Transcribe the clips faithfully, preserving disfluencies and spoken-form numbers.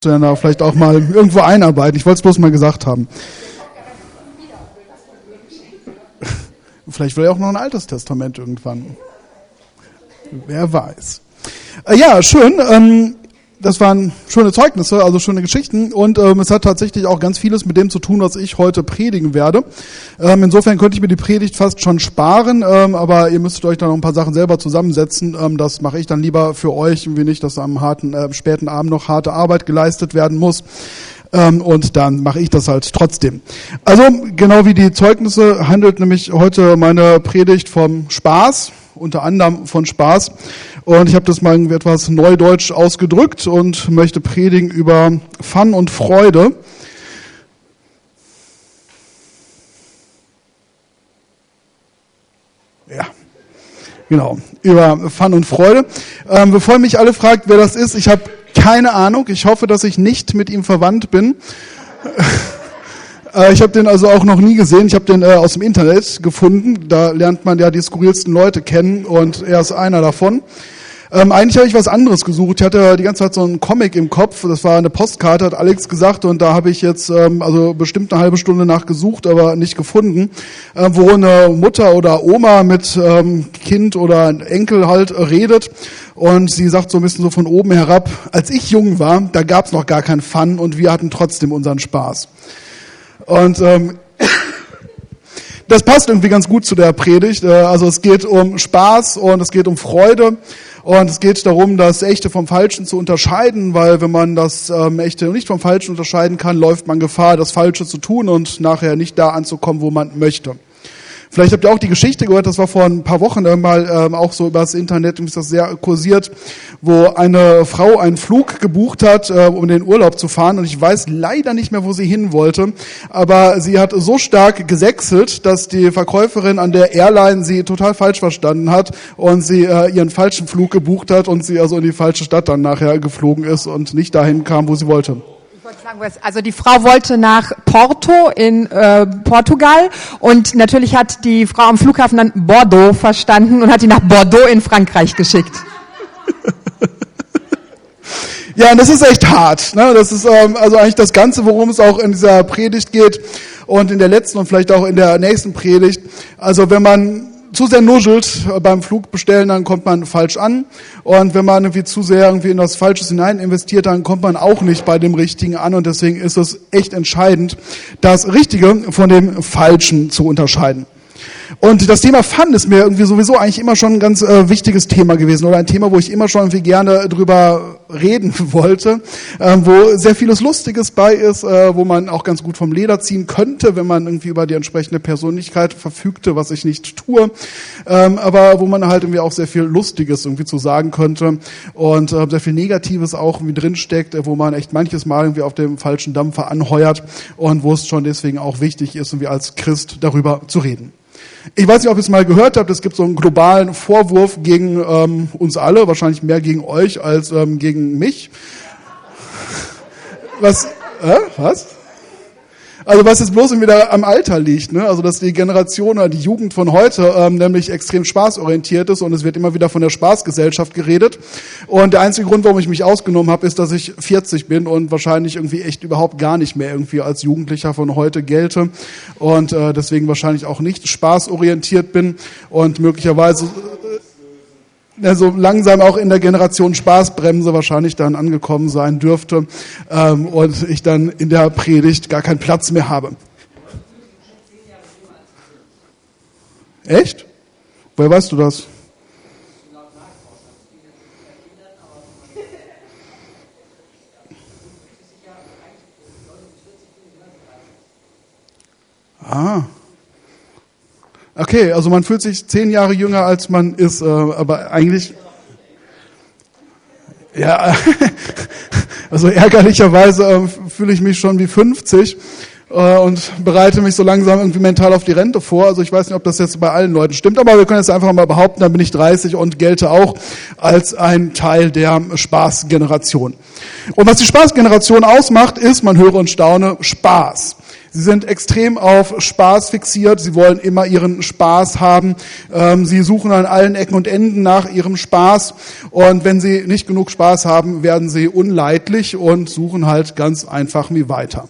dann da vielleicht auch mal irgendwo einarbeiten. Ich wollte es bloß mal gesagt haben. Vielleicht will er auch noch ein altes Testament irgendwann. Wer weiß. Äh, ja, schön. Ähm, das waren schöne Zeugnisse, also schöne Geschichten. Und ähm, es hat tatsächlich auch ganz vieles mit dem zu tun, was ich heute predigen werde. Ähm, insofern könnte ich mir die Predigt fast schon sparen, ähm, aber ihr müsst euch da noch ein paar Sachen selber zusammensetzen. Ähm, das mache ich dann lieber für euch, wie nicht, dass am harten, äh, späten Abend noch harte Arbeit geleistet werden muss. Ähm, und dann mache ich das halt trotzdem. Also genau wie die Zeugnisse handelt nämlich heute meine Predigt vom Spaß, unter anderem von Spaß. Und ich habe das mal irgendwie etwas neudeutsch ausgedrückt und möchte predigen über Fun und Freude. Ja, genau, über Fun und Freude. Ähm, bevor ihr mich alle fragt, wer das ist, ich habe keine Ahnung. Ich hoffe, dass ich nicht mit ihm verwandt bin. äh, ich habe den also auch noch nie gesehen. Ich habe den äh, aus dem Internet gefunden. Da lernt man ja die skurrilsten Leute kennen und er ist einer davon. Ähm, eigentlich habe ich was anderes gesucht. Ich hatte die ganze Zeit so einen Comic im Kopf. Das war eine Postkarte, hat Alex gesagt. Und da habe ich jetzt ähm, also bestimmt eine halbe Stunde nach gesucht, aber nicht gefunden. Äh, wo eine Mutter oder Oma mit ähm, Kind oder Enkel halt redet. Und sie sagt so ein bisschen so von oben herab, als ich jung war, da gab es noch gar keinen Fun und wir hatten trotzdem unseren Spaß. Und ähm, das passt irgendwie ganz gut zu der Predigt. Also es geht um Spaß und es geht um Freude. Und es geht darum, das Echte vom Falschen zu unterscheiden, weil wenn man das ähm, Echte nicht vom Falschen unterscheiden kann, läuft man Gefahr, das Falsche zu tun und nachher nicht da anzukommen, wo man möchte. Vielleicht habt ihr auch die Geschichte gehört, das war vor ein paar Wochen mal ähm, auch so übers Internet, ist das sehr kursiert, wo eine Frau einen Flug gebucht hat, äh, um in den Urlaub zu fahren. Und ich weiß leider nicht mehr, wo sie hin wollte. Aber sie hat so stark gesächselt, dass die Verkäuferin an der Airline sie total falsch verstanden hat und sie äh, ihren falschen Flug gebucht hat und sie also in die falsche Stadt dann nachher geflogen ist und nicht dahin kam, wo sie wollte. Also die Frau wollte nach Porto in äh, Portugal und natürlich hat die Frau am Flughafen dann Bordeaux verstanden und hat die nach Bordeaux in Frankreich geschickt. Ja, und das ist echt hart. Ne? Das ist ähm, also eigentlich das Ganze, worum es auch in dieser Predigt geht und in der letzten und vielleicht auch in der nächsten Predigt. Also wenn man zu sehr nuschelt beim Flug bestellen, dann kommt man falsch an. Und wenn man irgendwie zu sehr irgendwie in was Falsches hinein investiert, dann kommt man auch nicht bei dem Richtigen an. Und deswegen ist es echt entscheidend, das Richtige von dem Falschen zu unterscheiden. Und das Thema Fun ist mir irgendwie sowieso eigentlich immer schon ein ganz äh, wichtiges Thema gewesen oder ein Thema, wo ich immer schon irgendwie gerne drüber reden wollte, äh, wo sehr vieles Lustiges bei ist, äh, wo man auch ganz gut vom Leder ziehen könnte, wenn man irgendwie über die entsprechende Persönlichkeit verfügte, was ich nicht tue, ähm, aber wo man halt irgendwie auch sehr viel Lustiges irgendwie zu sagen könnte und äh, sehr viel Negatives auch irgendwie drinsteckt, äh, wo man echt manches Mal irgendwie auf dem falschen Dampfer anheuert und wo es schon deswegen auch wichtig ist, irgendwie als Christ darüber zu reden. Ich weiß nicht, ob ihr es mal gehört habt, es gibt so einen globalen Vorwurf gegen ähm, uns alle, wahrscheinlich mehr gegen euch als ähm, gegen mich. Was? Äh, was? Also was jetzt bloß wieder am Alter liegt, ne? Also dass die Generation oder die Jugend von heute ähm, nämlich extrem spaßorientiert ist und es wird immer wieder von der Spaßgesellschaft geredet. Und der einzige Grund, warum ich mich ausgenommen habe, ist, dass ich vierzig bin und wahrscheinlich irgendwie echt überhaupt gar nicht mehr irgendwie als Jugendlicher von heute gelte und äh, deswegen wahrscheinlich auch nicht spaßorientiert bin und möglicherweise so langsam auch in der Generation Spaßbremse wahrscheinlich dann angekommen sein dürfte ähm, und ich dann in der Predigt gar keinen Platz mehr habe. Echt? Woher weißt du das? Ah. Okay, also man fühlt sich zehn Jahre jünger, als man ist, äh, aber eigentlich, ja, also ärgerlicherweise äh, fühle ich mich schon wie fünfzig äh, und bereite mich so langsam irgendwie mental auf die Rente vor. Also ich weiß nicht, ob das jetzt bei allen Leuten stimmt, aber wir können jetzt einfach mal behaupten, dann bin ich dreißig und gelte auch als ein Teil der Spaßgeneration. Und was die Spaßgeneration ausmacht, ist, man höre und staune, Spaß. Sie sind extrem auf Spaß fixiert, sie wollen immer ihren Spaß haben, ähm, sie suchen an allen Ecken und Enden nach ihrem Spaß und wenn sie nicht genug Spaß haben, werden sie unleidlich und suchen halt ganz einfach wie weiter.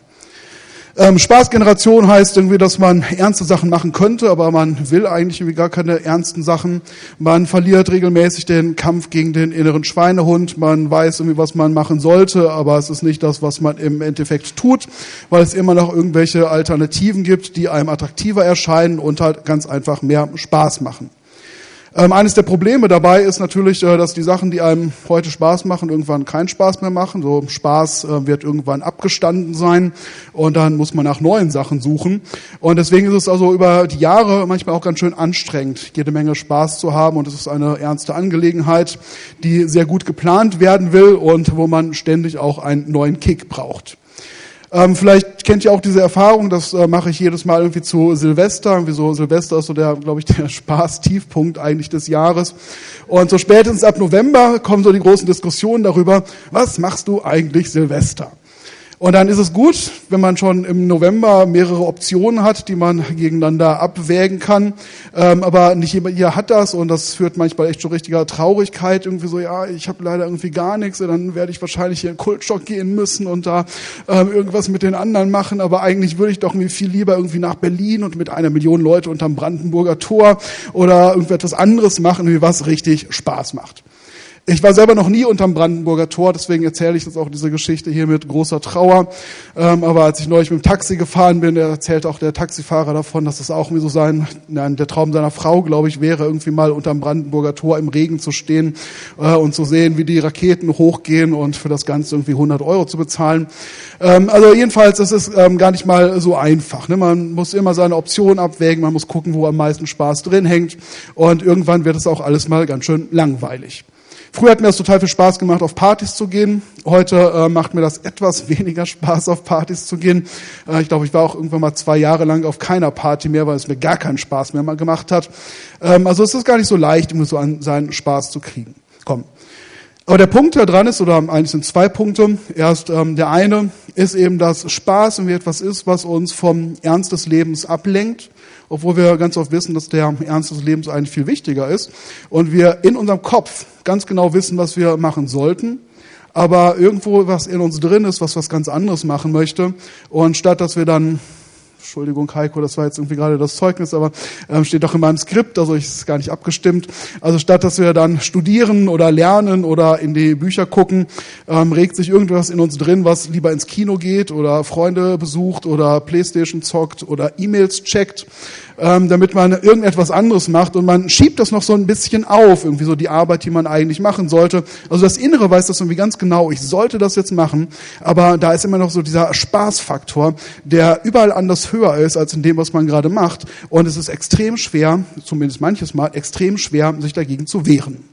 Ähm, Spaßgeneration heißt irgendwie, dass man ernste Sachen machen könnte, aber man will eigentlich irgendwie gar keine ernsten Sachen. Man verliert regelmäßig den Kampf gegen den inneren Schweinehund. Man weiß irgendwie, was man machen sollte, aber es ist nicht das, was man im Endeffekt tut, weil es immer noch irgendwelche Alternativen gibt, die einem attraktiver erscheinen und halt ganz einfach mehr Spaß machen. Ähm, eines der Probleme dabei ist natürlich, äh, dass die Sachen, die einem heute Spaß machen, irgendwann keinen Spaß mehr machen. So Spaß äh, wird irgendwann abgestanden sein und dann muss man nach neuen Sachen suchen. Und deswegen ist es also über die Jahre manchmal auch ganz schön anstrengend, jede Menge Spaß zu haben. Und es ist eine ernste Angelegenheit, die sehr gut geplant werden will und wo man ständig auch einen neuen Kick braucht. Ähm, vielleicht kennt ihr auch diese Erfahrung, das äh, mache ich jedes Mal irgendwie zu Silvester. Irgendwie so Silvester ist so der, glaube ich, der Spaß-Tiefpunkt eigentlich des Jahres. Und so spätestens ab November kommen so die großen Diskussionen darüber, was machst du eigentlich Silvester? Und dann ist es gut, wenn man schon im November mehrere Optionen hat, die man gegeneinander abwägen kann. Ähm, aber nicht jeder hat das und das führt manchmal echt zu richtiger Traurigkeit. Irgendwie so, ja, ich habe leider irgendwie gar nichts und dann werde ich wahrscheinlich hier in den Kultschock gehen müssen und da ähm, irgendwas mit den anderen machen. Aber eigentlich würde ich doch irgendwie viel lieber irgendwie nach Berlin und mit einer Million Leute unterm Brandenburger Tor oder irgendetwas anderes machen, wie was richtig Spaß macht. Ich war selber noch nie unterm Brandenburger Tor, deswegen erzähle ich jetzt auch diese Geschichte hier mit großer Trauer. Ähm, aber als ich neulich mit dem Taxi gefahren bin, erzählt auch der Taxifahrer davon, dass es auch irgendwie so sein, nein, der Traum seiner Frau, glaube ich, wäre, irgendwie mal unterm Brandenburger Tor im Regen zu stehen äh, und zu sehen, wie die Raketen hochgehen und für das Ganze irgendwie hundert Euro zu bezahlen. Ähm, also jedenfalls, es ist ähm, gar nicht mal so einfach. Ne? Man muss immer seine Optionen abwägen, man muss gucken, wo am meisten Spaß drin hängt und irgendwann wird es auch alles mal ganz schön langweilig. Früher hat mir das total viel Spaß gemacht, auf Partys zu gehen. Heute äh, macht mir das etwas weniger Spaß, auf Partys zu gehen. Äh, ich glaube, ich war auch irgendwann mal zwei Jahre lang auf keiner Party mehr, weil es mir gar keinen Spaß mehr mal gemacht hat. Ähm, also es ist gar nicht so leicht, irgendwie so an seinen Spaß zu kriegen. Komm. Aber der Punkt da dran ist, oder eigentlich sind zwei Punkte. Erst ähm, der eine ist eben, dass Spaß irgendwie etwas ist, was uns vom Ernst des Lebens ablenkt. Obwohl wir ganz oft wissen, dass der Ernst des Lebens eigentlich viel wichtiger ist. Und wir in unserem Kopf ganz genau wissen, was wir machen sollten. Aber irgendwo was in uns drin ist, was was ganz anderes machen möchte. Und statt dass wir dann, Entschuldigung Heiko, das war jetzt irgendwie gerade das Zeugnis, aber ähm, steht doch in meinem Skript, also ich ist gar nicht abgestimmt. Also statt dass wir dann studieren oder lernen oder in die Bücher gucken, ähm, regt sich irgendwas in uns drin, was lieber ins Kino geht oder Freunde besucht oder Playstation zockt oder E-Mails checkt, ähm, damit man irgendetwas anderes macht und man schiebt das noch so ein bisschen auf, irgendwie so die Arbeit, die man eigentlich machen sollte. Also das Innere weiß das irgendwie ganz genau, ich sollte das jetzt machen, aber da ist immer noch so dieser Spaßfaktor, der überall anders höher ist als in dem, was man gerade macht. Und es ist extrem schwer, zumindest manches Mal, extrem schwer, sich dagegen zu wehren.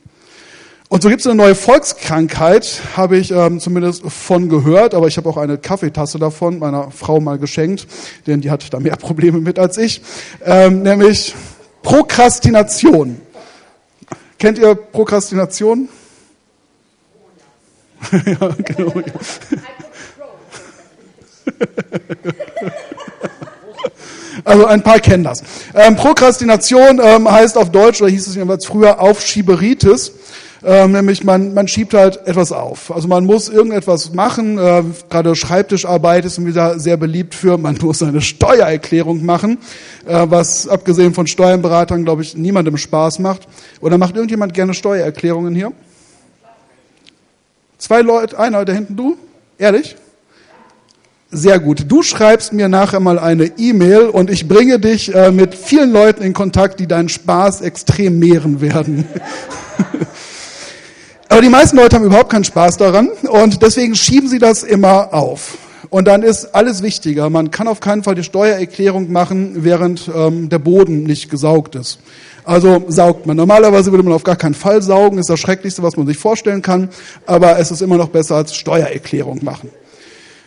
Und so gibt es eine neue Volkskrankheit, habe ich ähm, zumindest von gehört, aber ich habe auch eine Kaffeetasse davon meiner Frau mal geschenkt, denn die hat da mehr Probleme mit als ich, ähm, nämlich Prokrastination. Kennt ihr Prokrastination? Ja, genau. Also ein paar kennen das. Ähm, Prokrastination ähm, heißt auf Deutsch, oder hieß es jedenfalls früher, Aufschieberitis. Ähm, nämlich man man schiebt halt etwas auf. Also man muss irgendetwas machen. Äh, gerade Schreibtischarbeit ist wieder sehr beliebt für, man muss eine Steuererklärung machen, äh, was abgesehen von Steuerberatern, glaube ich, niemandem Spaß macht. Oder macht irgendjemand gerne Steuererklärungen hier? Zwei Leute, einer, da hinten du? Ehrlich? Sehr gut. Du schreibst mir nachher mal eine E-Mail und ich bringe dich äh, mit vielen Leuten in Kontakt, die deinen Spaß extrem mehren werden. Aber die meisten Leute haben überhaupt keinen Spaß daran und deswegen schieben sie das immer auf. Und dann ist alles wichtiger. Man kann auf keinen Fall die Steuererklärung machen, während ähm, der Boden nicht gesaugt ist. Also saugt man. Normalerweise würde man auf gar keinen Fall saugen. Ist das Schrecklichste, was man sich vorstellen kann. Aber es ist immer noch besser als Steuererklärung machen.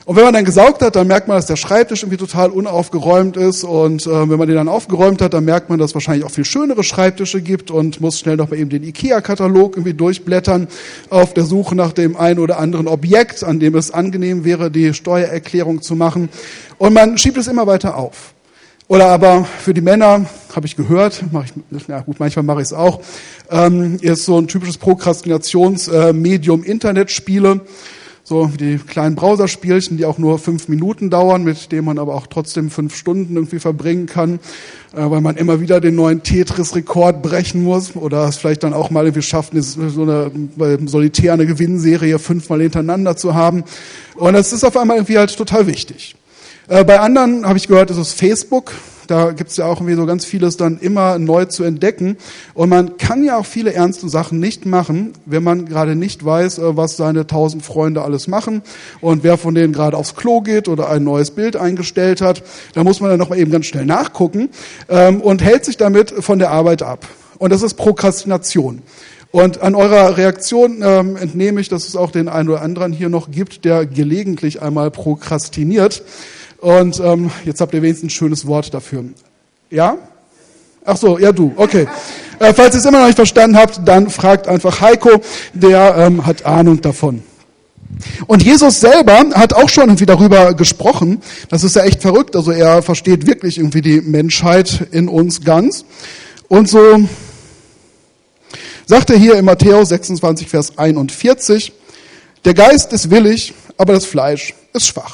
Und wenn man dann gesaugt hat, dann merkt man, dass der Schreibtisch irgendwie total unaufgeräumt ist. Und äh, wenn man den dann aufgeräumt hat, dann merkt man, dass es wahrscheinlich auch viel schönere Schreibtische gibt und muss schnell noch mal eben den IKEA-Katalog irgendwie durchblättern auf der Suche nach dem einen oder anderen Objekt, an dem es angenehm wäre, die Steuererklärung zu machen. Und man schiebt es immer weiter auf. Oder aber für die Männer, habe ich gehört, mache ich, na gut, manchmal mache ich es auch, ähm, ist so ein typisches Prokrastinationsmedium äh, Internetspiele. So die kleinen Browserspielchen, die auch nur fünf Minuten dauern, mit denen man aber auch trotzdem fünf Stunden irgendwie verbringen kann, äh, weil man immer wieder den neuen Tetris-Rekord brechen muss oder es vielleicht dann auch mal irgendwie schafft, eine, so eine Solitär, eine Gewinnserie fünfmal hintereinander zu haben. Und das ist auf einmal irgendwie halt total wichtig. Äh, bei anderen habe ich gehört, ist es Facebook. Da gibt's ja auch irgendwie so ganz vieles dann immer neu zu entdecken. Und man kann ja auch viele ernste Sachen nicht machen, wenn man gerade nicht weiß, was seine tausend Freunde alles machen und wer von denen gerade aufs Klo geht oder ein neues Bild eingestellt hat. Da muss man dann noch mal eben ganz schnell nachgucken ähm, und hält sich damit von der Arbeit ab. Und das ist Prokrastination. Und an eurer Reaktion ähm, entnehme ich, dass es auch den einen oder anderen hier noch gibt, der gelegentlich einmal prokrastiniert. Und ähm, jetzt habt ihr wenigstens ein schönes Wort dafür. Ja? Ach so, ja du, okay. Äh, falls ihr es immer noch nicht verstanden habt, dann fragt einfach Heiko, der ähm, hat Ahnung davon. Und Jesus selber hat auch schon irgendwie darüber gesprochen. Das ist ja echt verrückt. Also er versteht wirklich irgendwie die Menschheit in uns ganz. Und so sagt er hier in Matthäus sechsundzwanzig, Vers einundvierzig, der Geist ist willig, aber das Fleisch ist schwach.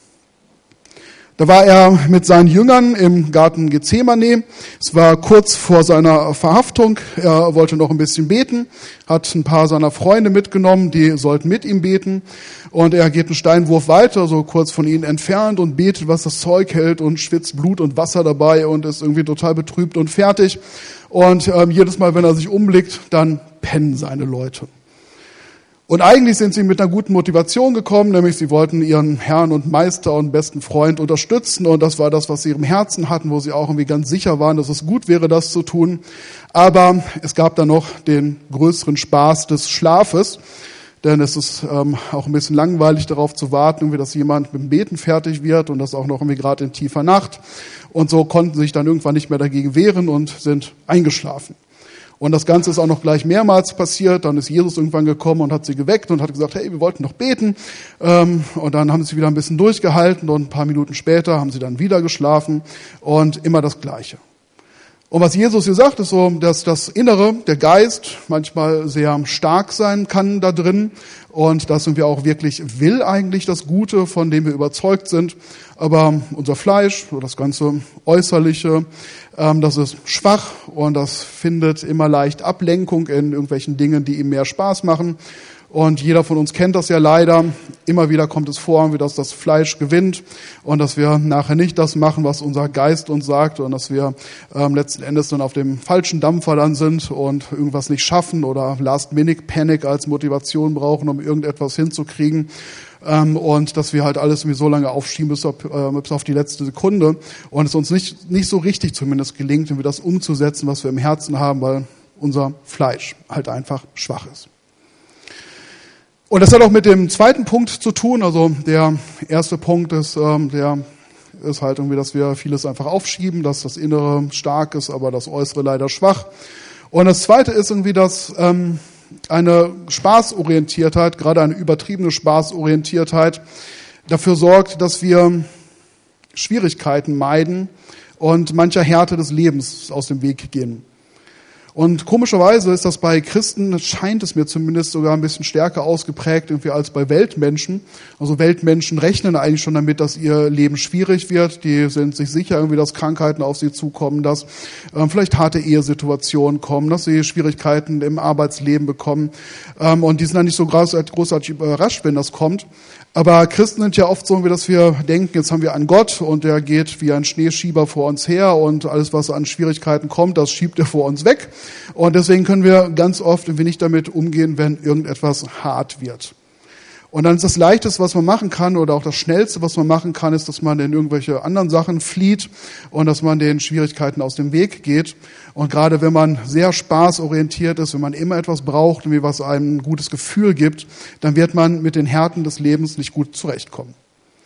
Da war er mit seinen Jüngern im Garten Gethsemane. Es war kurz vor seiner Verhaftung. Er wollte noch ein bisschen beten, hat ein paar seiner Freunde mitgenommen, die sollten mit ihm beten. Und er geht einen Steinwurf weiter, so kurz von ihnen entfernt und betet, was das Zeug hält und schwitzt Blut und Wasser dabei und ist irgendwie total betrübt und fertig. Und ähm, jedes Mal, wenn er sich umblickt, dann pennen seine Leute. Und eigentlich sind sie mit einer guten Motivation gekommen, nämlich sie wollten ihren Herrn und Meister und besten Freund unterstützen und das war das, was sie im Herzen hatten, wo sie auch irgendwie ganz sicher waren, dass es gut wäre, das zu tun. Aber es gab dann noch den größeren Spaß des Schlafes, denn es ist ähm, auch ein bisschen langweilig, darauf zu warten, irgendwie, dass jemand mit dem Beten fertig wird und das auch noch irgendwie gerade in tiefer Nacht. Und so konnten sie sich dann irgendwann nicht mehr dagegen wehren und sind eingeschlafen. Und das Ganze ist auch noch gleich mehrmals passiert. Dann ist Jesus irgendwann gekommen und hat sie geweckt und hat gesagt, hey, wir wollten doch beten. Und dann haben sie wieder ein bisschen durchgehalten und ein paar Minuten später haben sie dann wieder geschlafen und immer das Gleiche. Und was Jesus hier sagt, ist so, dass das Innere, der Geist, manchmal sehr stark sein kann da drin und dass wir auch wirklich will eigentlich das Gute, von dem wir überzeugt sind. Aber unser Fleisch, das ganze Äußerliche, ähm, das ist schwach und das findet immer leicht Ablenkung in irgendwelchen Dingen, die ihm mehr Spaß machen. Und jeder von uns kennt das ja leider. Immer wieder kommt es vor, wie das das Fleisch gewinnt und dass wir nachher nicht das machen, was unser Geist uns sagt und dass wir ähm, letzten Endes dann auf dem falschen Dampfer dann sind und irgendwas nicht schaffen oder Last-Minute-Panic als Motivation brauchen, um irgendetwas hinzukriegen. Ähm, und dass wir halt alles irgendwie so lange aufschieben bis auf, äh, bis auf die letzte Sekunde und es uns nicht, nicht so richtig zumindest gelingt, irgendwie das umzusetzen, was wir im Herzen haben, weil unser Fleisch halt einfach schwach ist. Und das hat auch mit dem zweiten Punkt zu tun. Also der erste Punkt ist, ähm, der ist halt irgendwie, dass wir vieles einfach aufschieben, dass das Innere stark ist, aber das Äußere leider schwach. Und das zweite ist irgendwie, dass ähm, eine Spaßorientiertheit, gerade eine übertriebene Spaßorientiertheit, dafür sorgt, dass wir Schwierigkeiten meiden und mancher Härte des Lebens aus dem Weg gehen. Und komischerweise ist das bei Christen, scheint es mir zumindest sogar ein bisschen stärker ausgeprägt irgendwie als bei Weltmenschen. Also Weltmenschen rechnen eigentlich schon damit, dass ihr Leben schwierig wird. Die sind sich sicher irgendwie, dass Krankheiten auf sie zukommen, dass ähm, vielleicht harte Ehesituationen kommen, dass sie Schwierigkeiten im Arbeitsleben bekommen. Ähm, und die sind dann nicht so großartig, großartig überrascht, wenn das kommt. Aber Christen sind ja oft so, dass wir denken, jetzt haben wir einen Gott und der geht wie ein Schneeschieber vor uns her und alles, was an Schwierigkeiten kommt, das schiebt er vor uns weg. Und deswegen können wir ganz oft irgendwie nicht damit umgehen, wenn irgendetwas hart wird. Und dann ist das Leichteste, was man machen kann, oder auch das Schnellste, was man machen kann, ist, dass man in irgendwelche anderen Sachen flieht und dass man den Schwierigkeiten aus dem Weg geht. Und gerade wenn man sehr spaßorientiert ist, wenn man immer etwas braucht, wie was einem ein gutes Gefühl gibt, dann wird man mit den Härten des Lebens nicht gut zurechtkommen.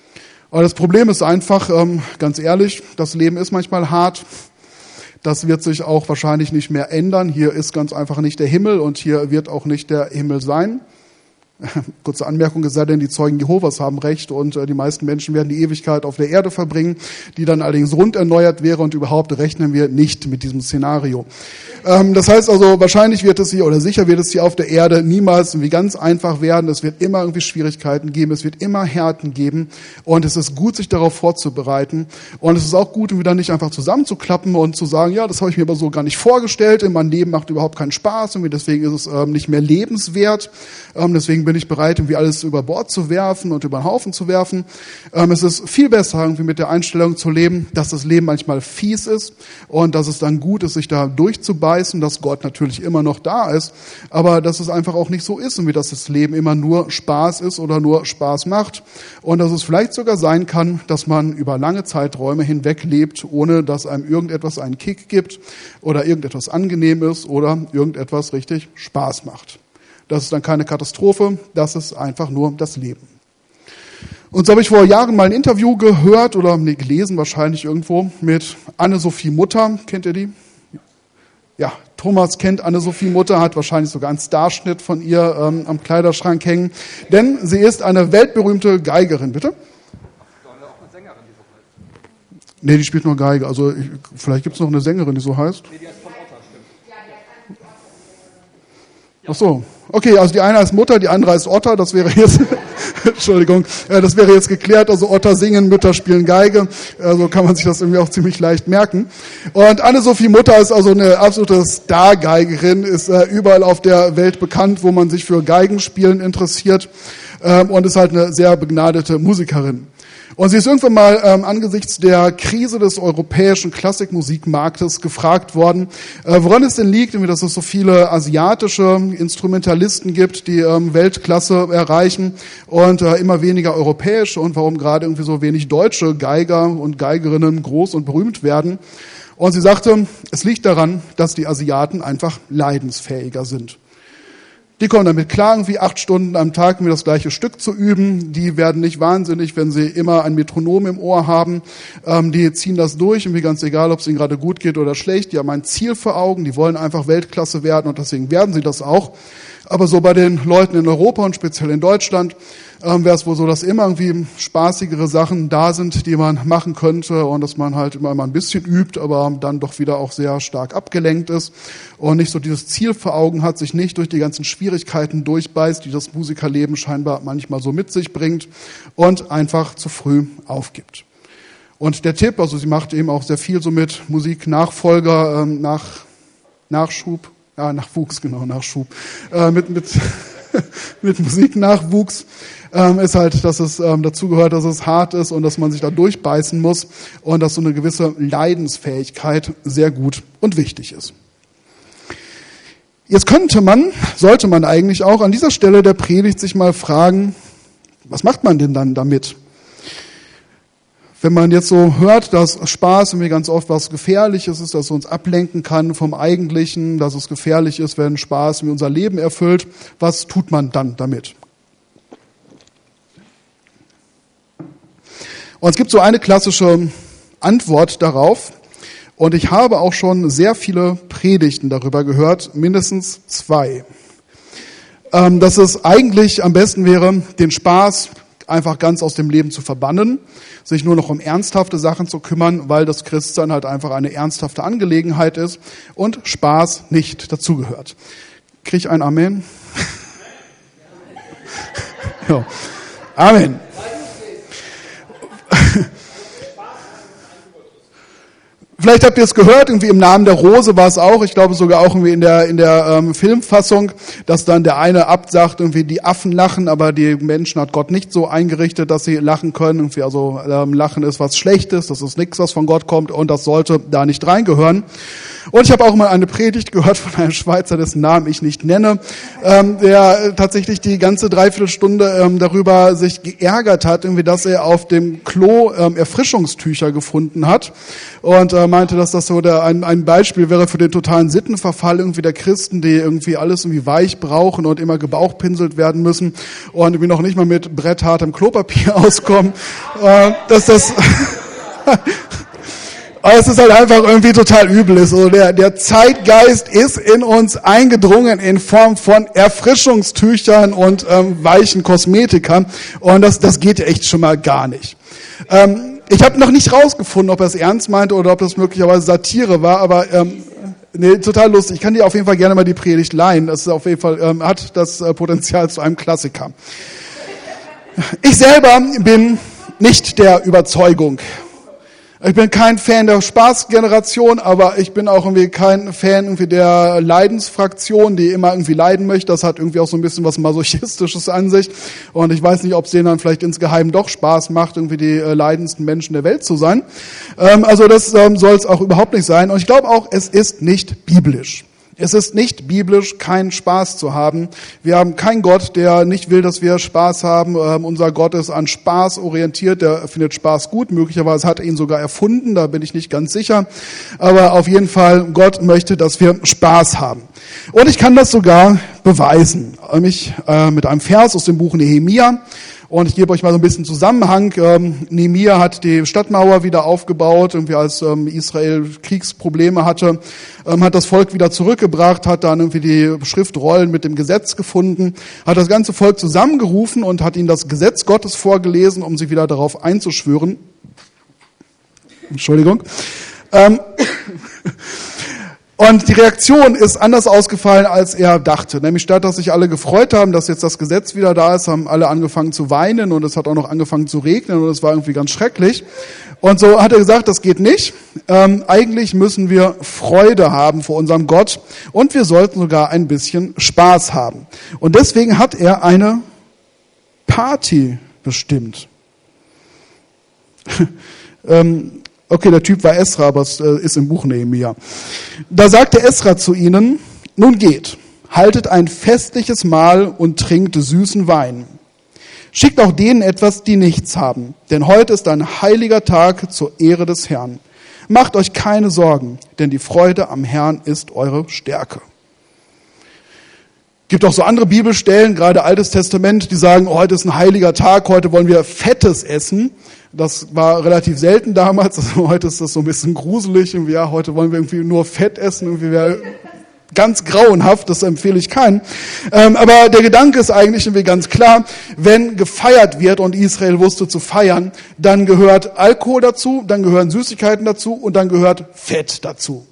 Aber das Problem ist einfach, ähm, ganz ehrlich, das Leben ist manchmal hart. Das wird sich auch wahrscheinlich nicht mehr ändern. Hier ist ganz einfach nicht der Himmel und hier wird auch nicht der Himmel sein. Kurze Anmerkung, es sei denn, die Zeugen Jehovas haben recht und äh, die meisten Menschen werden die Ewigkeit auf der Erde verbringen, die dann allerdings rund erneuert wäre und überhaupt rechnen wir nicht mit diesem Szenario. Ähm, das heißt also, wahrscheinlich wird es hier oder sicher wird es hier auf der Erde niemals irgendwie ganz einfach werden. Es wird immer irgendwie Schwierigkeiten geben, es wird immer Härten geben und es ist gut, sich darauf vorzubereiten und es ist auch gut, wieder nicht einfach zusammenzuklappen und zu sagen, ja, das habe ich mir aber so gar nicht vorgestellt, mein Leben macht überhaupt keinen Spaß und deswegen ist es ähm, nicht mehr lebenswert, ähm, deswegen bin ich bereit, irgendwie alles über Bord zu werfen und über den Haufen zu werfen. Ähm, es ist viel besser, irgendwie mit der Einstellung zu leben, dass das Leben manchmal fies ist und dass es dann gut ist, sich da durchzubeißen, dass Gott natürlich immer noch da ist, aber dass es einfach auch nicht so ist und wie dass das Leben immer nur Spaß ist oder nur Spaß macht und dass es vielleicht sogar sein kann, dass man über lange Zeiträume hinweg lebt, ohne dass einem irgendetwas einen Kick gibt oder irgendetwas angenehm ist oder irgendetwas richtig Spaß macht. Das ist dann keine Katastrophe, das ist einfach nur das Leben. Und so habe ich vor Jahren mal ein Interview gehört oder nee, gelesen wahrscheinlich irgendwo mit Anne-Sophie Mutter. Kennt ihr die? Ja, Thomas kennt Anne-Sophie Mutter, hat wahrscheinlich sogar einen Starschnitt von ihr ähm, am Kleiderschrank hängen. Denn sie ist eine weltberühmte Geigerin, bitte? Nee, die spielt nur Geige. Also ich, vielleicht gibt es noch eine Sängerin, die so heißt. Nee, die heißt von Otter, stimmt. Ach so. Okay, also die eine heißt Mutter, die andere heißt Otter, das wäre jetzt, Entschuldigung, das wäre jetzt geklärt, also Otter singen, Mütter spielen Geige, so also kann man sich das irgendwie auch ziemlich leicht merken. Und Anne-Sophie Mutter ist also eine absolute Star-Geigerin, ist äh, überall auf der Welt bekannt, wo man sich für Geigenspielen interessiert ähm, und ist halt eine sehr begnadete Musikerin. Und sie ist irgendwann mal ähm, angesichts der Krise des europäischen Klassikmusikmarktes gefragt worden, äh, woran es denn liegt, dass es so viele asiatische Instrumentalisten gibt, die ähm, Weltklasse erreichen und äh, immer weniger europäische und warum gerade irgendwie so wenig deutsche Geiger und Geigerinnen groß und berühmt werden. Und sie sagte, es liegt daran, dass die Asiaten einfach leidensfähiger sind. Die kommen damit klar, irgendwie acht Stunden am Tag mir das gleiche Stück zu üben. Die werden nicht wahnsinnig, wenn sie immer ein Metronom im Ohr haben. Ähm, die ziehen das durch, irgendwie ganz egal, ob es ihnen gerade gut geht oder schlecht. Die haben ein Ziel vor Augen, die wollen einfach Weltklasse werden und deswegen werden sie das auch. Aber so bei den Leuten in Europa und speziell in Deutschland ähm, wäre es wohl so, dass immer irgendwie spaßigere Sachen da sind, die man machen könnte und dass man halt immer mal ein bisschen übt, aber dann doch wieder auch sehr stark abgelenkt ist und nicht so dieses Ziel vor Augen hat, sich nicht durch die ganzen Schwierigkeiten durchbeißt, die das Musikerleben scheinbar manchmal so mit sich bringt und einfach zu früh aufgibt. Und der Tipp, also sie macht eben auch sehr viel so mit Musiknachfolger, ähm, nach Nachschub, ja, Nachwuchs, genau, Nachschub, äh, mit, mit, mit Musiknachwuchs, ähm, ist halt, dass es ähm, dazu gehört, dass es hart ist und dass man sich da durchbeißen muss und dass so eine gewisse Leidensfähigkeit sehr gut und wichtig ist. Jetzt könnte man, sollte man eigentlich auch an dieser Stelle der Predigt sich mal fragen, was macht man denn dann damit? Wenn man jetzt so hört, dass Spaß irgendwie ganz oft was Gefährliches ist, dass es uns ablenken kann vom Eigentlichen, dass es gefährlich ist, wenn Spaß irgendwie unser Leben erfüllt, was tut man dann damit? Und es gibt so eine klassische Antwort darauf und ich habe auch schon sehr viele Predigten darüber gehört, mindestens zwei. Ähm, dass es eigentlich am besten wäre, den Spaß einfach ganz aus dem Leben zu verbannen, sich nur noch um ernsthafte Sachen zu kümmern, weil das Christsein halt einfach eine ernsthafte Angelegenheit ist und Spaß nicht dazugehört. Krieg ich ein Amen? Ja. Amen. Vielleicht habt ihr es gehört, irgendwie im Namen der Rose war es auch, ich glaube sogar auch irgendwie in der in der ähm, Filmfassung, dass dann der eine absagt, irgendwie die Affen lachen, aber die Menschen hat Gott nicht so eingerichtet, dass sie lachen können. Irgendwie also ähm, Lachen ist was Schlechtes, das ist nichts, was von Gott kommt und das sollte da nicht reingehören. Und ich habe auch mal eine Predigt gehört von einem Schweizer, dessen Namen ich nicht nenne, ähm, der tatsächlich die ganze Dreiviertelstunde ähm, darüber sich geärgert hat, irgendwie, dass er auf dem Klo ähm, Erfrischungstücher gefunden hat und äh, meinte, dass das so der, ein, ein Beispiel wäre für den totalen Sittenverfall irgendwie der Christen, die irgendwie alles irgendwie weich brauchen und immer gebauchpinselt werden müssen und irgendwie noch nicht mal mit bretthartem Klopapier auskommen. Äh, dass das Aber es ist halt einfach irgendwie total übel. Also der, der Zeitgeist ist in uns eingedrungen in Form von Erfrischungstüchern und ähm, weichen Kosmetika. Und das, das geht ja echt schon mal gar nicht. Ähm, ich habe noch nicht rausgefunden, ob er es ernst meinte oder ob das möglicherweise Satire war, aber ähm, nee, total lustig. Ich kann dir auf jeden Fall gerne mal die Predigt leihen. Das ist auf jeden Fall ähm, hat das äh, Potenzial zu einem Klassiker. Ich selber bin nicht der Überzeugung. Ich bin kein Fan der Spaßgeneration, aber ich bin auch irgendwie kein Fan irgendwie der Leidensfraktion, die immer irgendwie leiden möchte. Das hat irgendwie auch so ein bisschen was Masochistisches an sich. Und ich weiß nicht, ob es denen dann vielleicht insgeheim doch Spaß macht, irgendwie die äh, leidendsten Menschen der Welt zu sein. Ähm, also das ähm, soll es auch überhaupt nicht sein. Und ich glaube auch, es ist nicht biblisch. Es ist nicht biblisch, keinen Spaß zu haben. Wir haben keinen Gott, der nicht will, dass wir Spaß haben. Ähm, unser Gott ist an Spaß orientiert, der findet Spaß gut. Möglicherweise hat er ihn sogar erfunden, da bin ich nicht ganz sicher. Aber auf jeden Fall, Gott möchte, dass wir Spaß haben. Und ich kann das sogar beweisen. Nämlich äh, mit einem Vers aus dem Buch Nehemia. Und ich gebe euch mal so ein bisschen Zusammenhang. Ähm, Nehemia hat die Stadtmauer wieder aufgebaut, irgendwie als ähm, Israel Kriegsprobleme hatte, ähm, hat das Volk wieder zurückgebracht, hat dann irgendwie die Schriftrollen mit dem Gesetz gefunden, hat das ganze Volk zusammengerufen und hat ihnen das Gesetz Gottes vorgelesen, um sie wieder darauf einzuschwören. Entschuldigung. Ähm, Und die Reaktion ist anders ausgefallen, als er dachte. Nämlich statt, dass sich alle gefreut haben, dass jetzt das Gesetz wieder da ist, haben alle angefangen zu weinen und es hat auch noch angefangen zu regnen und es war irgendwie ganz schrecklich. Und so hat er gesagt, das geht nicht. Ähm, eigentlich müssen wir Freude haben vor unserem Gott und wir sollten sogar ein bisschen Spaß haben. Und deswegen hat er eine Party bestimmt. ähm, Okay, der Typ war Esra, aber es ist im Buch Nehemia. Da sagte Esra zu ihnen, nun geht, haltet ein festliches Mahl und trinkt süßen Wein. Schickt auch denen etwas, die nichts haben, denn heute ist ein heiliger Tag zur Ehre des Herrn. Macht euch keine Sorgen, denn die Freude am Herrn ist eure Stärke. Gibt auch so andere Bibelstellen, gerade Altes Testament, die sagen, oh, heute ist ein heiliger Tag, heute wollen wir Fettes essen. Das war relativ selten damals, also heute ist das so ein bisschen gruselig. Irgendwie, ja, heute wollen wir irgendwie nur Fett essen, irgendwie wäre ganz grauenhaft, das empfehle ich keinen. Ähm, aber der Gedanke ist eigentlich irgendwie ganz klar, wenn gefeiert wird und Israel wusste zu feiern, dann gehört Alkohol dazu, dann gehören Süßigkeiten dazu und dann gehört Fett dazu.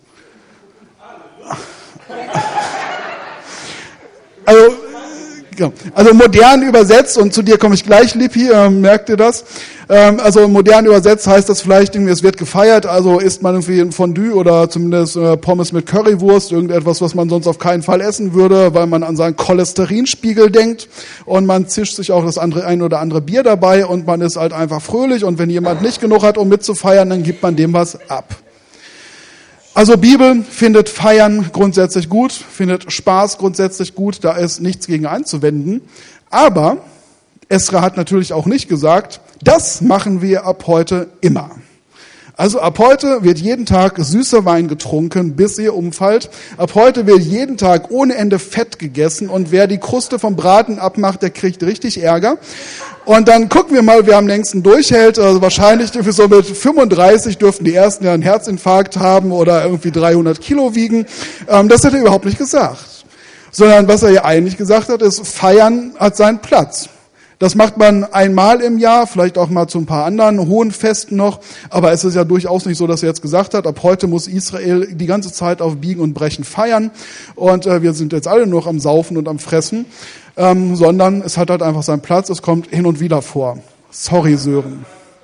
Also, also modern übersetzt, und zu dir komme ich gleich, Lippi, äh, merkt ihr das? Ähm, also modern übersetzt heißt das vielleicht, irgendwie, es wird gefeiert, also isst man irgendwie ein Fondue oder zumindest äh, Pommes mit Currywurst, irgendetwas, was man sonst auf keinen Fall essen würde, weil man an seinen Cholesterinspiegel denkt und man zischt sich auch das andere ein oder andere Bier dabei und man ist halt einfach fröhlich und wenn jemand nicht genug hat, um mitzufeiern, dann gibt man dem was ab. Also Bibel findet Feiern grundsätzlich gut, findet Spaß grundsätzlich gut, da ist nichts gegen einzuwenden. Aber Esra hat natürlich auch nicht gesagt, das machen wir ab heute immer. Also ab heute wird jeden Tag süßer Wein getrunken, bis ihr umfallt. Ab heute wird jeden Tag ohne Ende Fett gegessen und wer die Kruste vom Braten abmacht, der kriegt richtig Ärger. Und dann gucken wir mal, wer am längsten durchhält. Also wahrscheinlich so mit fünfunddreißig dürften die ersten ja einen Herzinfarkt haben oder irgendwie dreihundert Kilo wiegen. Das hat er überhaupt nicht gesagt. Sondern was er ja eigentlich gesagt hat, ist, Feiern hat seinen Platz. Das macht man einmal im Jahr, vielleicht auch mal zu ein paar anderen hohen Festen noch. Aber es ist ja durchaus nicht so, dass er jetzt gesagt hat, ab heute muss Israel die ganze Zeit auf Biegen und Brechen feiern. Und äh, wir sind jetzt alle noch am Saufen und am Fressen. Ähm, sondern es hat halt einfach seinen Platz. Es kommt hin und wieder vor. Sorry, Sören.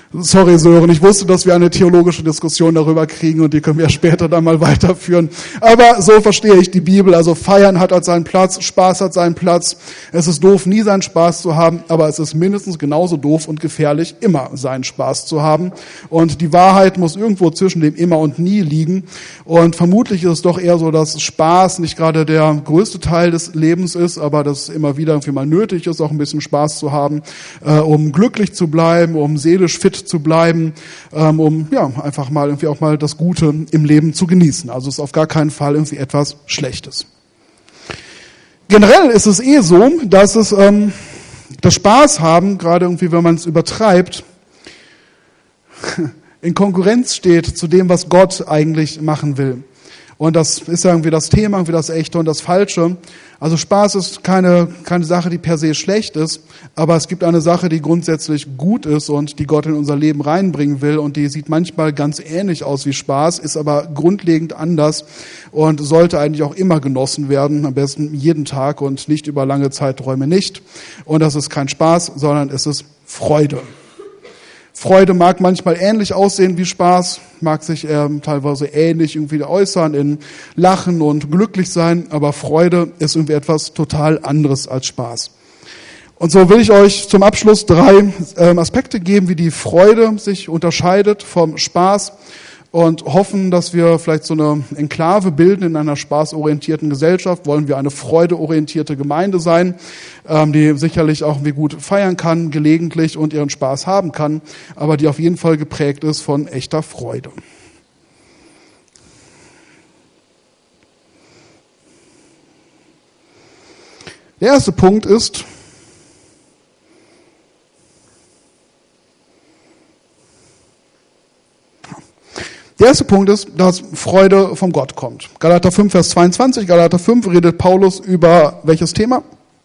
Sorry, Sören, ich wusste, dass wir eine theologische Diskussion darüber kriegen und die können wir später dann mal weiterführen. Aber so verstehe ich die Bibel. Also Feiern hat halt seinen Platz, Spaß hat seinen Platz. Es ist doof, nie seinen Spaß zu haben, aber es ist mindestens genauso doof und gefährlich, immer seinen Spaß zu haben. Und die Wahrheit muss irgendwo zwischen dem immer und nie liegen. Und vermutlich ist es doch eher so, dass Spaß nicht gerade der größte Teil des Lebens ist, aber dass es immer wieder irgendwie mal nötig ist, auch ein bisschen Spaß zu haben, äh, um glücklich zu bleiben, um seelisch fit zu bleiben, ähm, um ja einfach mal irgendwie auch mal das Gute im Leben zu genießen. Also es ist auf gar keinen Fall irgendwie etwas Schlechtes. Generell ist es eh so, dass es ähm, das Spaß haben, gerade irgendwie, wenn man es übertreibt, in Konkurrenz steht zu dem, was Gott eigentlich machen will. Und das ist irgendwie das Thema, irgendwie das Echte und das Falsche. Also Spaß ist keine, keine Sache, die per se schlecht ist, aber es gibt eine Sache, die grundsätzlich gut ist und die Gott in unser Leben reinbringen will und die sieht manchmal ganz ähnlich aus wie Spaß, ist aber grundlegend anders und sollte eigentlich auch immer genossen werden, am besten jeden Tag und nicht über lange Zeiträume nicht. Und das ist kein Spaß, sondern es ist Freude. Freude mag manchmal ähnlich aussehen wie Spaß, mag sich ähm, teilweise ähnlich irgendwie äußern in Lachen und glücklich sein, aber Freude ist irgendwie etwas total anderes als Spaß. Und so will ich euch zum Abschluss drei ähm, Aspekte geben, wie die Freude sich unterscheidet vom Spaß und hoffen, dass wir vielleicht so eine Enklave bilden in einer spaßorientierten Gesellschaft. Wollen wir eine freudeorientierte Gemeinde sein, ähm, die sicherlich auch irgendwie gut feiern kann, gelegentlich und ihren Spaß haben kann, aber die auf jeden Fall geprägt ist von echter Freude. Der erste Punkt ist, Der erste Punkt ist, dass Freude vom Gott kommt. Galater fünf, Vers zweiundzwanzig. Galater fünf redet Paulus über welches Thema?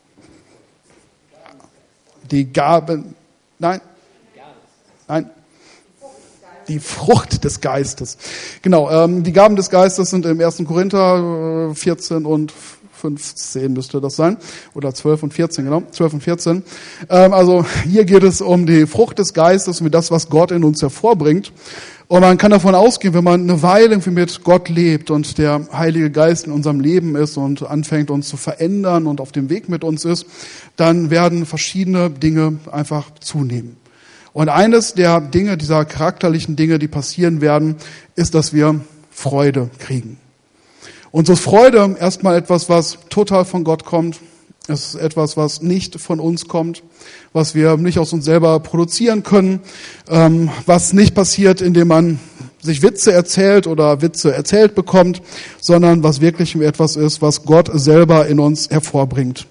Die Gaben. Nein? Nein. Die Frucht des Geistes. Genau, ähm, die Gaben des Geistes sind im ersten Korinther äh, vierzehn und fünfzehn müsste das sein. Oder zwölf und vierzehn, genau. zwölf und vierzehn. Ähm, also hier geht es um die Frucht des Geistes, um das, was Gott in uns hervorbringt. Und man kann davon ausgehen, wenn man eine Weile irgendwie mit Gott lebt und der Heilige Geist in unserem Leben ist und anfängt uns zu verändern und auf dem Weg mit uns ist, dann werden verschiedene Dinge einfach zunehmen. Und eines der Dinge, dieser charakterlichen Dinge, die passieren werden, ist, dass wir Freude kriegen. Und so ist Freude erstmal etwas, was total von Gott kommt. Es ist etwas, was nicht von uns kommt, was wir nicht aus uns selber produzieren können, ähm, was nicht passiert, indem man sich Witze erzählt oder Witze erzählt bekommt, sondern was wirklich etwas ist, was Gott selber in uns hervorbringt.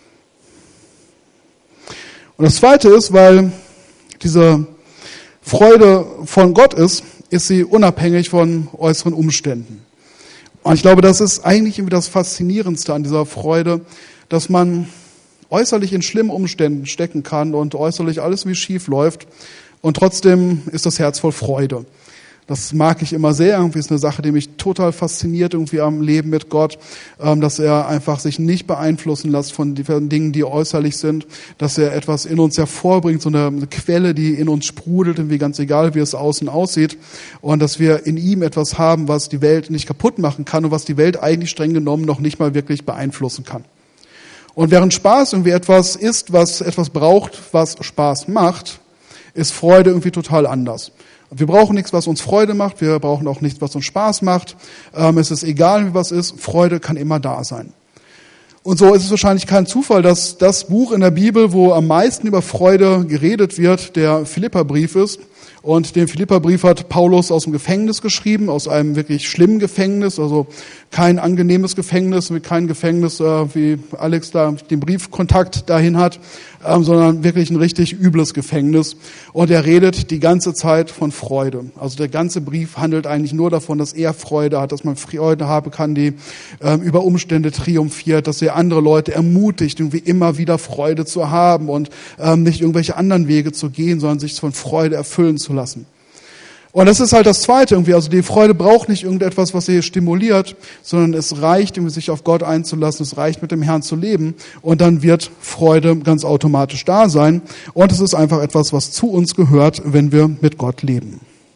Und das Zweite ist, weil diese Freude von Gott ist, ist sie unabhängig von äußeren Umständen. Und ich glaube, das ist eigentlich irgendwie das Faszinierendste an dieser Freude, dass man äußerlich in schlimmen Umständen stecken kann und äußerlich alles wie schief läuft und trotzdem ist das Herz voll Freude. Das mag ich immer sehr, irgendwie ist eine Sache, die mich total fasziniert irgendwie am Leben mit Gott, dass er einfach sich nicht beeinflussen lässt von den Dingen, die äußerlich sind, dass er etwas in uns hervorbringt, so eine Quelle, die in uns sprudelt, irgendwie ganz egal, wie es außen aussieht und dass wir in ihm etwas haben, was die Welt nicht kaputt machen kann und was die Welt eigentlich streng genommen noch nicht mal wirklich beeinflussen kann. Und während Spaß irgendwie etwas ist, was etwas braucht, was Spaß macht, ist Freude irgendwie total anders. Wir brauchen nichts, was uns Freude macht. Wir brauchen auch nichts, was uns Spaß macht. Ähm, es ist egal, wie was ist. Freude kann immer da sein. Und so ist es wahrscheinlich kein Zufall, dass das Buch in der Bibel, wo am meisten über Freude geredet wird, der Philipperbrief ist. Und den Philipperbrief hat Paulus aus dem Gefängnis geschrieben, aus einem wirklich schlimmen Gefängnis, also kein angenehmes Gefängnis, kein Gefängnis, äh, wie Alex da den Briefkontakt dahin hat, ähm, sondern wirklich ein richtig übles Gefängnis. Und er redet die ganze Zeit von Freude. Also der ganze Brief handelt eigentlich nur davon, dass er Freude hat, dass man Freude haben kann, die ähm, über Umstände triumphiert, dass er andere Leute ermutigt, irgendwie immer wieder Freude zu haben und ähm, nicht irgendwelche anderen Wege zu gehen, sondern sich von Freude erfüllen zu lassen. Und das ist halt das Zweite irgendwie. Also die Freude braucht nicht irgendetwas, was sie stimuliert, sondern es reicht, irgendwie sich auf Gott einzulassen. Es reicht, mit dem Herrn zu leben. Und dann wird Freude ganz automatisch da sein. Und es ist einfach etwas, was zu uns gehört, wenn wir mit Gott leben.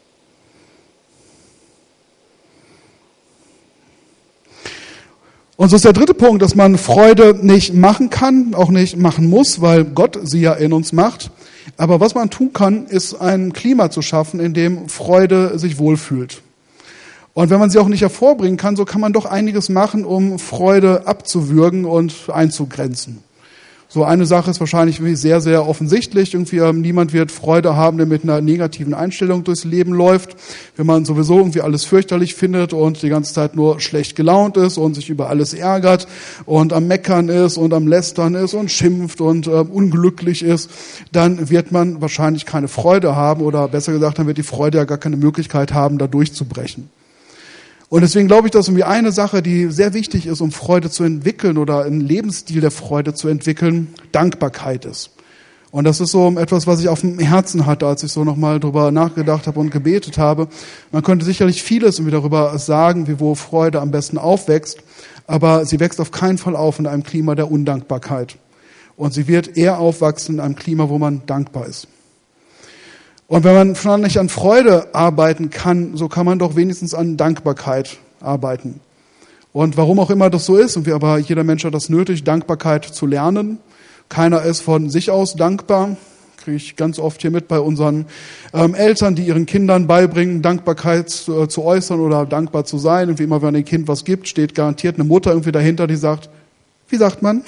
Und so ist der dritte Punkt, dass man Freude nicht machen kann, auch nicht machen muss, weil Gott sie ja in uns macht. Aber was man tun kann, ist ein Klima zu schaffen, in dem Freude sich wohlfühlt. Und wenn man sie auch nicht hervorbringen kann, so kann man doch einiges machen, um Freude abzuwürgen und einzugrenzen. So eine Sache ist wahrscheinlich sehr, sehr offensichtlich. Irgendwie ähm, niemand wird Freude haben, der mit einer negativen Einstellung durchs Leben läuft. Wenn man sowieso irgendwie alles fürchterlich findet und die ganze Zeit nur schlecht gelaunt ist und sich über alles ärgert und am Meckern ist und am Lästern ist und schimpft und äh, unglücklich ist, dann wird man wahrscheinlich keine Freude haben oder besser gesagt, dann wird die Freude ja gar keine Möglichkeit haben, da durchzubrechen. Und deswegen glaube ich, dass irgendwie eine Sache, die sehr wichtig ist, um Freude zu entwickeln oder einen Lebensstil der Freude zu entwickeln, Dankbarkeit ist. Und das ist so etwas, was ich auf dem Herzen hatte, als ich so nochmal drüber nachgedacht habe und gebetet habe. Man könnte sicherlich vieles irgendwie darüber sagen, wie wo Freude am besten aufwächst, aber sie wächst auf keinen Fall auf in einem Klima der Undankbarkeit. Und sie wird eher aufwachsen in einem Klima, wo man dankbar ist. Und wenn man schon nicht an Freude arbeiten kann, so kann man doch wenigstens an Dankbarkeit arbeiten. Und warum auch immer das so ist, und wie aber jeder Mensch hat das nötig, Dankbarkeit zu lernen. Keiner ist von sich aus dankbar. Kriege ich ganz oft hier mit bei unseren ähm, Eltern, die ihren Kindern beibringen, Dankbarkeit zu, äh, zu äußern oder dankbar zu sein. Und wie immer, wenn ein Kind was gibt, steht garantiert eine Mutter irgendwie dahinter, die sagt, wie sagt man?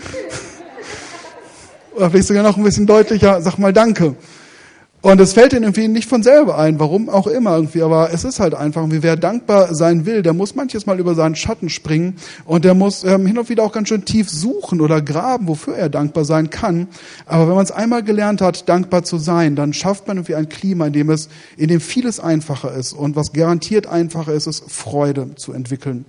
Oder vielleicht sogar noch ein bisschen deutlicher, sag mal Danke. Und es fällt ihnen irgendwie nicht von selber ein, warum auch immer irgendwie, aber es ist halt einfach, wie wer dankbar sein will, der muss manches Mal über seinen Schatten springen und der muss ähm, hin und wieder auch ganz schön tief suchen oder graben, wofür er dankbar sein kann. Aber wenn man es einmal gelernt hat, dankbar zu sein, dann schafft man irgendwie ein Klima, in dem es, in dem vieles einfacher ist. Und was garantiert einfacher ist, ist Freude zu entwickeln.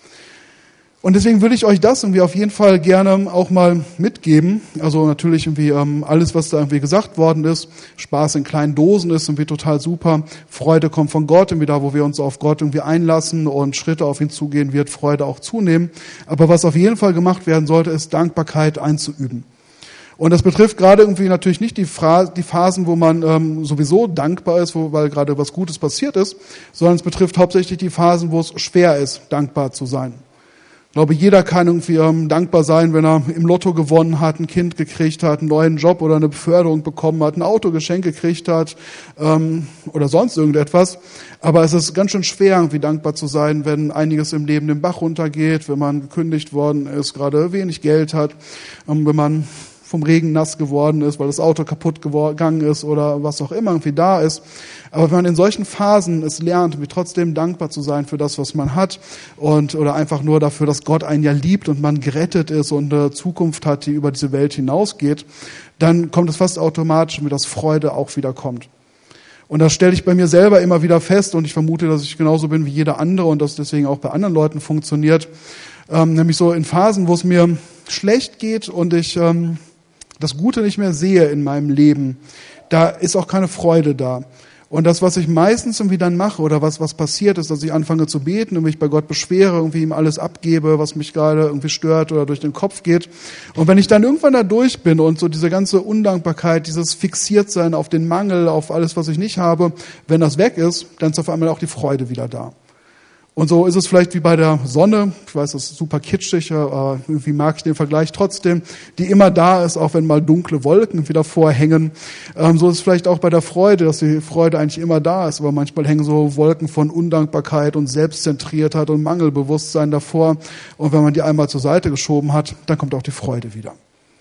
Und deswegen würde ich euch das irgendwie auf jeden Fall gerne auch mal mitgeben. Also natürlich irgendwie ähm, alles, was da irgendwie gesagt worden ist. Spaß in kleinen Dosen ist irgendwie total super. Freude kommt von Gott, irgendwie da, wo wir uns auf Gott irgendwie einlassen und Schritte auf ihn zugehen, wird Freude auch zunehmen. Aber was auf jeden Fall gemacht werden sollte, ist Dankbarkeit einzuüben. Und das betrifft gerade irgendwie natürlich nicht die, Fra- die Phasen, wo man ähm, sowieso dankbar ist, wo, weil gerade was Gutes passiert ist, sondern es betrifft hauptsächlich die Phasen, wo es schwer ist, dankbar zu sein. Ich glaube, jeder kann irgendwie ähm, dankbar sein, wenn er im Lotto gewonnen hat, ein Kind gekriegt hat, einen neuen Job oder eine Beförderung bekommen hat, ein Auto geschenkt gekriegt hat ähm, oder sonst irgendetwas. Aber es ist ganz schön schwer, irgendwie dankbar zu sein, wenn einiges im Leben den Bach runtergeht, wenn man gekündigt worden ist, gerade wenig Geld hat, ähm, wenn man vom Regen nass geworden ist, weil das Auto kaputt gegangen ist oder was auch immer irgendwie da ist. Aber wenn man in solchen Phasen es lernt, wie trotzdem dankbar zu sein für das, was man hat und oder einfach nur dafür, dass Gott einen ja liebt und man gerettet ist und eine Zukunft hat, die über diese Welt hinausgeht, dann kommt es fast automatisch, wie das Freude auch wieder kommt. Und das stelle ich bei mir selber immer wieder fest und ich vermute, dass ich genauso bin wie jeder andere und das deswegen auch bei anderen Leuten funktioniert. Ähm, nämlich so in Phasen, wo es mir schlecht geht und ich ähm, das Gute nicht mehr sehe in meinem Leben, da ist auch keine Freude da. Und das, was ich meistens irgendwie dann mache oder was was passiert ist, dass ich anfange zu beten und mich bei Gott beschwere, irgendwie ihm alles abgebe, was mich gerade irgendwie stört oder durch den Kopf geht. Und wenn ich dann irgendwann da durch bin und so diese ganze Undankbarkeit, dieses Fixiertsein auf den Mangel, auf alles, was ich nicht habe, wenn das weg ist, dann ist auf einmal auch die Freude wieder da. Und so ist es vielleicht wie bei der Sonne, ich weiß, das ist super kitschig, aber irgendwie mag ich den Vergleich trotzdem, die immer da ist, auch wenn mal dunkle Wolken wieder vorhängen. Ähm, so ist es vielleicht auch bei der Freude, dass die Freude eigentlich immer da ist, aber manchmal hängen so Wolken von Undankbarkeit und Selbstzentriertheit und Mangelbewusstsein davor. Und wenn man die einmal zur Seite geschoben hat, dann kommt auch die Freude wieder.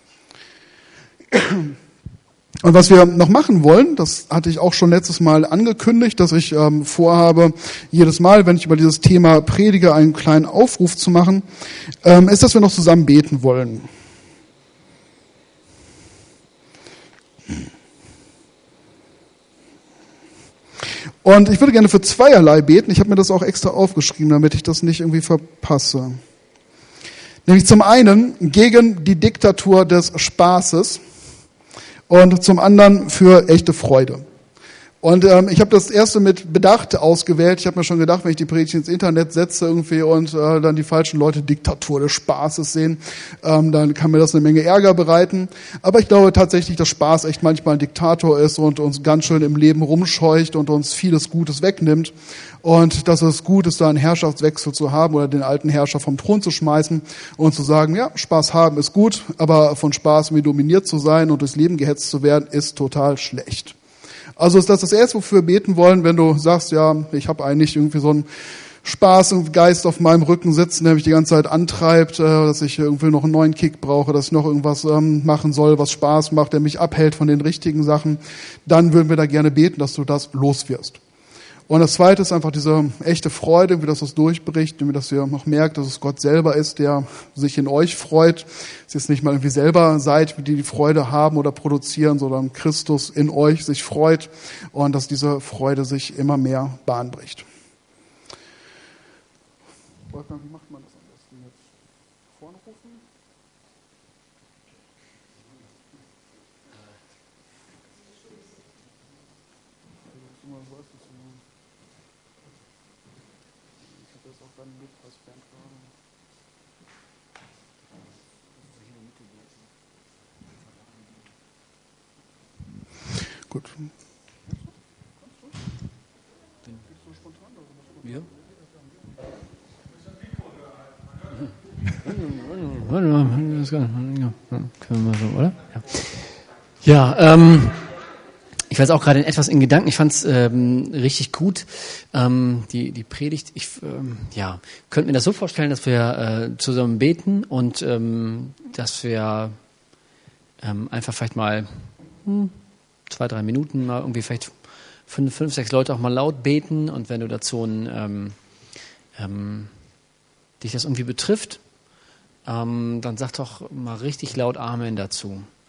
Und was wir noch machen wollen, das hatte ich auch schon letztes Mal angekündigt, dass ich ähm, vorhabe, jedes Mal, wenn ich über dieses Thema predige, einen kleinen Aufruf zu machen, ähm, ist, dass wir noch zusammen beten wollen. Und ich würde gerne für zweierlei beten. Ich habe mir das auch extra aufgeschrieben, damit ich das nicht irgendwie verpasse. Nämlich zum einen gegen die Diktatur des Spaßes. Und zum anderen für echte Freude. Und ähm, ich habe das erste mit Bedacht ausgewählt. Ich habe mir schon gedacht, wenn ich die Predigt ins Internet setze irgendwie und äh, dann die falschen Leute Diktatur des Spaßes sehen, ähm, dann kann mir das eine Menge Ärger bereiten. Aber ich glaube tatsächlich, dass Spaß echt manchmal ein Diktator ist und uns ganz schön im Leben rumscheucht und uns vieles Gutes wegnimmt. Und dass es gut ist, da einen Herrschaftswechsel zu haben oder den alten Herrscher vom Thron zu schmeißen und zu sagen, ja, Spaß haben ist gut, aber von Spaß irgendwie dominiert zu sein und durchs Leben gehetzt zu werden, ist total schlecht. Also ist das das Erste, wofür wir beten wollen, wenn du sagst, ja, ich habe eigentlich irgendwie so einen Spaß und Geist auf meinem Rücken sitzen, der mich die ganze Zeit antreibt, äh, dass ich irgendwie noch einen neuen Kick brauche, dass ich noch irgendwas ähm, machen soll, was Spaß macht, der mich abhält von den richtigen Sachen, dann würden wir da gerne beten, dass du das loswirst. Und das Zweite ist einfach diese echte Freude, wie das uns durchbricht, wie dass ihr noch merkt, dass es Gott selber ist, der sich in euch freut. Dass ihr es nicht mal irgendwie selber seid, die die Freude haben oder produzieren, sondern Christus in euch sich freut und dass diese Freude sich immer mehr Bahn bricht. Wolfgang, wie macht man das am besten jetzt? Vorne rufen? Gut. Ja. Ja, ähm, ich war jetzt auch gerade in etwas in Gedanken. Ich fand es ähm, richtig gut, ähm, die die Predigt. Ich ähm, ja, könnte mir das so vorstellen, dass wir äh, zusammen beten und ähm, dass wir ähm, einfach vielleicht mal hm, zwei, drei Minuten mal irgendwie vielleicht fünf, fünf, sechs Leute auch mal laut beten und wenn du dazu ein, ähm, ähm, dich das irgendwie betrifft, ähm, dann sag doch mal richtig laut Amen dazu.